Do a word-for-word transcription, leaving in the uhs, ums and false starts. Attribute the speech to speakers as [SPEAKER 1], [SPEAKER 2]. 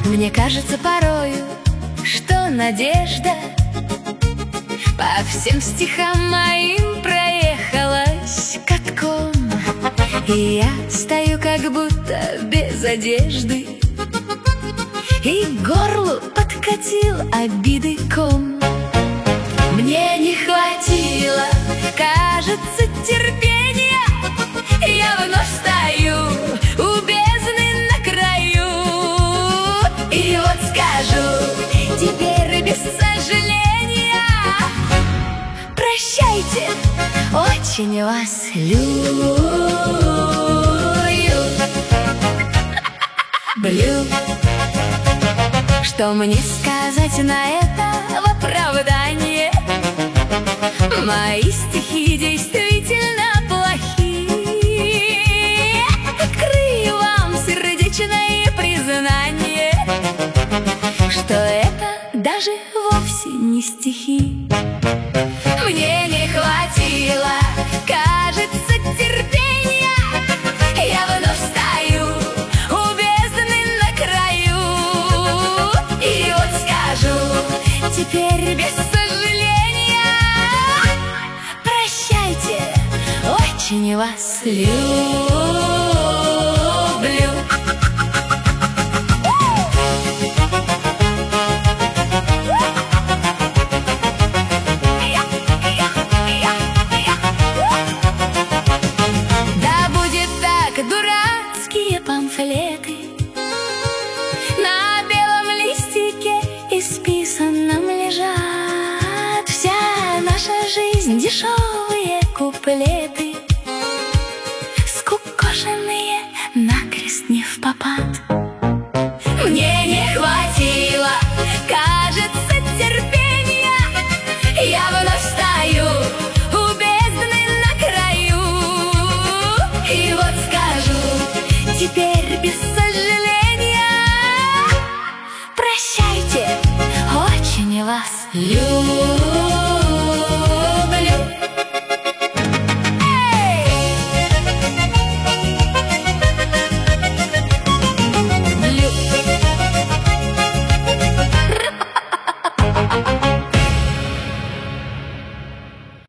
[SPEAKER 1] Мне кажется порою, что надежда по всем стихам моим проехалась катком, и я стою как будто без одежды, и к горлу подкатил обиды ком. Мне не хватило, кажется, терпения, я вновь стою у бездны на краю. И вот скажу теперь без сожаления: прощайте, очень вас люблю. Блю. Что мне сказать на это в оправдание? Мои стихи действительно плохие. Открою вам сердечное признание, что это даже вовсе не стихи. Мне не хватило, кажется, терпения, я вновь стою у бездны на краю. И вот скажу теперь без сожаления: прощайте, очень вас люблю. Дурацкие памфлеты на белом листике исписанном лежат. Вся наша жизнь — дешевые куплеты, скукоженные накрест не впопад. Мне не хватило, кажется, терпения, я вновь стою у бездны на краю. И вот скажу теперь без сожаления: прощайте, очень вас люблю.